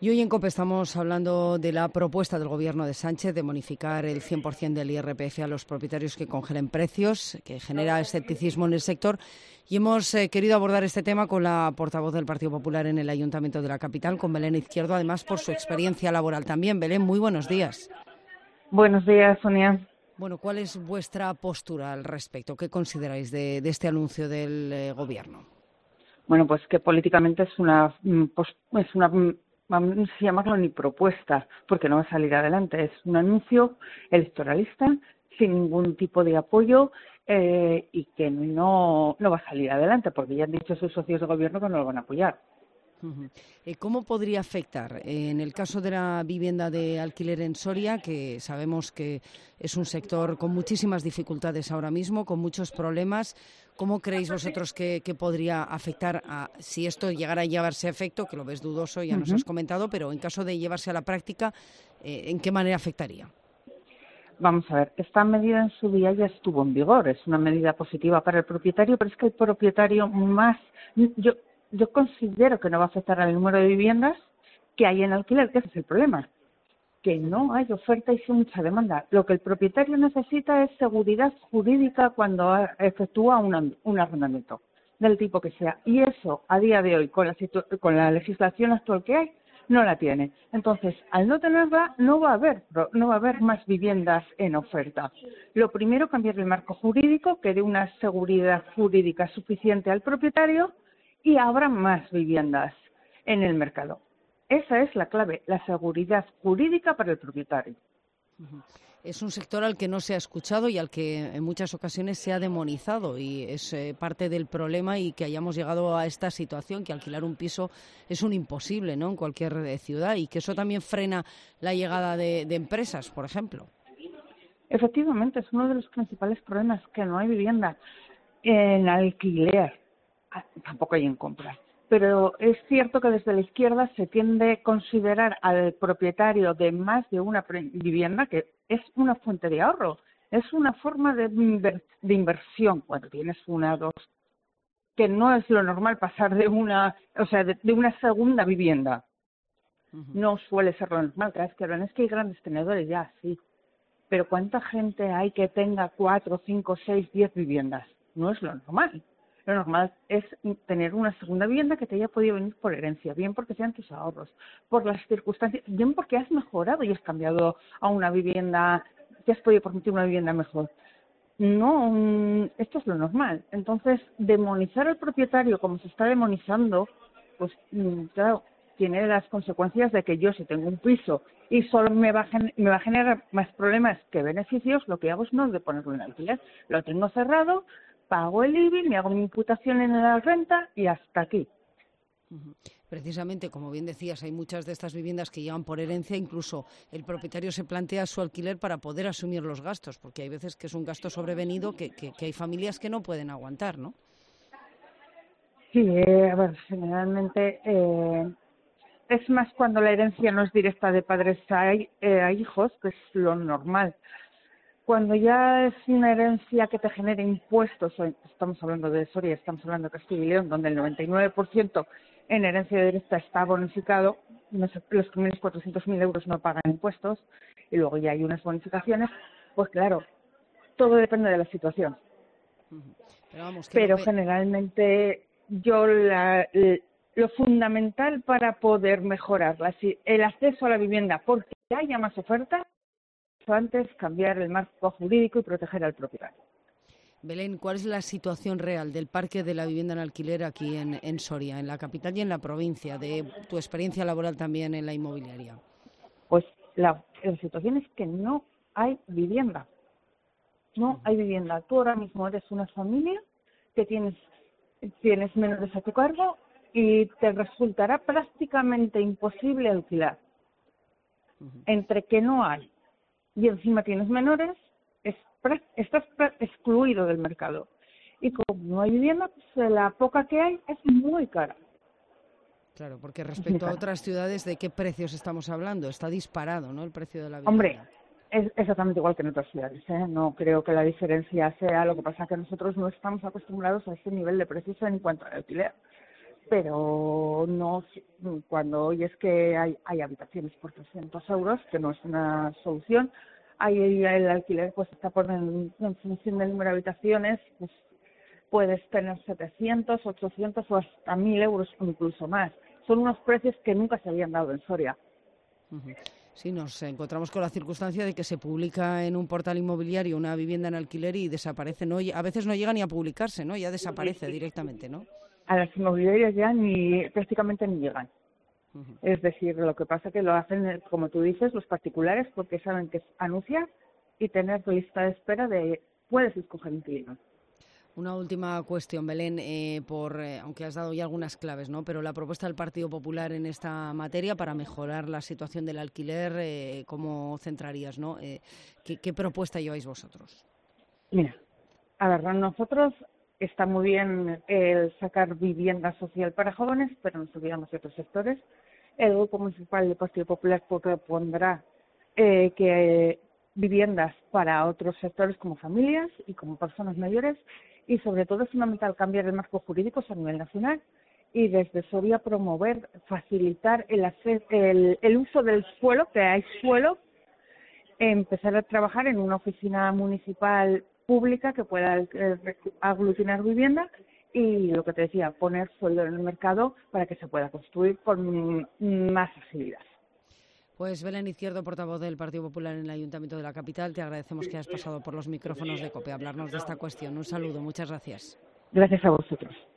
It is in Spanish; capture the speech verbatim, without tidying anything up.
Y hoy en COPE estamos hablando de la propuesta del Gobierno de Sánchez de bonificar el cien por ciento del I R P F a los propietarios que congelen precios, que genera escepticismo en el sector. Y hemos eh, querido abordar este tema con la portavoz del Partido Popular en el Ayuntamiento de la capital, con Belén Izquierdo, además por su experiencia laboral también. Belén, muy buenos días. Buenos días, Sonia. Bueno, ¿cuál es vuestra postura al respecto? ¿Qué consideráis de, de este anuncio del eh, Gobierno? Bueno, pues que políticamente es una, pues, es una, vamos a llamarlo ni propuesta, porque no va a salir adelante. Es un anuncio electoralista sin ningún tipo de apoyo eh, y que no, no va a salir adelante, porque ya han dicho sus socios de gobierno que no lo van a apoyar. ¿Cómo podría afectar en el caso de la vivienda de alquiler en Soria, que sabemos que es un sector con muchísimas dificultades ahora mismo, con muchos problemas? ¿Cómo creéis vosotros que, que podría afectar, a, si esto llegara a llevarse a efecto, que lo ves dudoso, ya nos Uh-huh. has comentado, pero en caso de llevarse a la práctica, eh, ¿en qué manera afectaría? Vamos a ver, esta medida en su día ya estuvo en vigor, es una medida positiva para el propietario, pero es que el propietario más... yo Yo considero que no va a afectar al número de viviendas que hay en alquiler, que ese es el problema, que no hay oferta y sí mucha demanda. Lo que el propietario necesita es seguridad jurídica cuando efectúa un, un arrendamiento, del tipo que sea. Y eso, a día de hoy, con la, situ- con la legislación actual que hay, no la tiene. Entonces, al no tenerla, no va a haber, no va a haber más viviendas en oferta. Lo primero, cambiar el marco jurídico, que dé una seguridad jurídica suficiente al propietario, y habrá más viviendas en el mercado. Esa es la clave, la seguridad jurídica para el propietario. Es un sector al que no se ha escuchado y al que en muchas ocasiones se ha demonizado, y es eh, parte del problema, y que hayamos llegado a esta situación, que alquilar un piso es un imposible, ¿no?, en cualquier eh, ciudad, y que eso también frena la llegada de, de empresas, por ejemplo. Efectivamente, es uno de los principales problemas, que no hay vivienda en alquiler. Tampoco hay en compra. Pero es cierto que desde la izquierda se tiende a considerar al propietario de más de una vivienda que es una fuente de ahorro, es una forma de, inver de inversión cuando tienes una o dos, que no es lo normal pasar de una, o sea, de, de una segunda vivienda. Uh-huh. No suele ser lo normal, cada vez que hablan es que hay grandes tenedores ya, sí. Pero ¿cuánta gente hay que tenga cuatro, cinco, seis, diez viviendas? No es lo normal. Lo normal es tener una segunda vivienda que te haya podido venir por herencia, bien porque sean tus ahorros, por las circunstancias, bien porque has mejorado y has cambiado a una vivienda, te has podido permitir una vivienda mejor. No, esto es lo normal. Entonces, demonizar al propietario como se está demonizando, pues claro, tiene las consecuencias de que yo, si tengo un piso y solo me va a, me va a generar más problemas que beneficios, lo que hago es no de ponerlo en alquiler. Lo tengo cerrado, pago el I B I, me hago mi imputación en la renta y hasta aquí. Precisamente, como bien decías, hay muchas de estas viviendas que llegan por herencia, incluso el propietario se plantea su alquiler para poder asumir los gastos, porque hay veces que es un gasto sobrevenido que, que, que hay familias que no pueden aguantar, ¿no? Sí, eh, a ver, generalmente eh, es más cuando la herencia no es directa de padres a, eh, a hijos, que es lo normal. Cuando ya es una herencia que te genera impuestos, estamos hablando de Soria, estamos hablando de Castilla y León, donde el noventa y nueve por ciento en herencia directa está bonificado, los primeros cuatrocientos mil euros no pagan impuestos, y luego ya hay unas bonificaciones, pues claro, todo depende de la situación. Pero, vamos, que Pero no... generalmente yo la, lo fundamental para poder mejorar la, el acceso a la vivienda, porque haya más oferta, antes cambiar el marco jurídico y proteger al propietario. Belén, ¿cuál es la situación real del parque de la vivienda en alquiler aquí en, en Soria, en la capital y en la provincia, de tu experiencia laboral también en la inmobiliaria? Pues la, la situación es que no hay vivienda. No hay vivienda. Tú ahora mismo eres una familia que tienes, tienes menores a tu cargo y te resultará prácticamente imposible alquilar. Uh-huh. Entre que no hay y encima tienes menores, es, estás excluido del mercado. Y como no hay vivienda, pues la poca que hay es muy cara. Claro, porque respecto a otras ciudades, ¿de qué precios estamos hablando? Está disparado, ¿no?, el precio de la vivienda. Hombre, es exactamente igual que en otras ciudades, ¿eh? No creo que la diferencia sea, lo que pasa que nosotros no estamos acostumbrados a ese nivel de precios en cuanto al alquiler. pero no cuando oyes que hay, hay habitaciones por trescientos euros, que no es una solución, ahí el alquiler pues está por en, en función del número de habitaciones, pues puedes tener setecientos, ochocientos o hasta mil euros o incluso más. Son unos precios que nunca se habían dado en Soria. Uh-huh. Sí, nos encontramos con la circunstancia de que se publica en un portal inmobiliario una vivienda en alquiler y desaparece, ¿no? Y a veces no llega ni a publicarse, ¿no? Ya desaparece directamente, ¿no? A las inmobiliarias ya ni prácticamente ni llegan. Uh-huh. Es decir, lo que pasa es que lo hacen, como tú dices, los particulares porque saben que es anunciar y tener lista de espera de puedes escoger inquilino. Una última cuestión, Belén, eh, por eh, aunque has dado ya algunas claves, ¿no? Pero la propuesta del Partido Popular en esta materia para mejorar la situación del alquiler, eh, ¿cómo centrarías, no? Eh, ¿qué, ¿Qué propuesta lleváis vosotros? Mira, a ver, nosotros está muy bien el sacar vivienda social para jóvenes, pero nos olvidamos de otros sectores. El Grupo Municipal del Partido Popular propondrá eh, que eh, viviendas para otros sectores como familias y como personas mayores, y sobre todo es fundamental cambiar el marco jurídico a nivel nacional y desde Soria promover, facilitar el, acceso, el, el uso del suelo, que hay suelo, empezar a trabajar en una oficina municipal pública que pueda eh, aglutinar vivienda y lo que te decía, poner suelo en el mercado para que se pueda construir con más facilidad. Pues Belén Izquierdo, portavoz del Partido Popular en el Ayuntamiento de la capital, te agradecemos que hayas pasado por los micrófonos de COPE a hablarnos de esta cuestión. Un saludo, muchas gracias. Gracias a vosotros.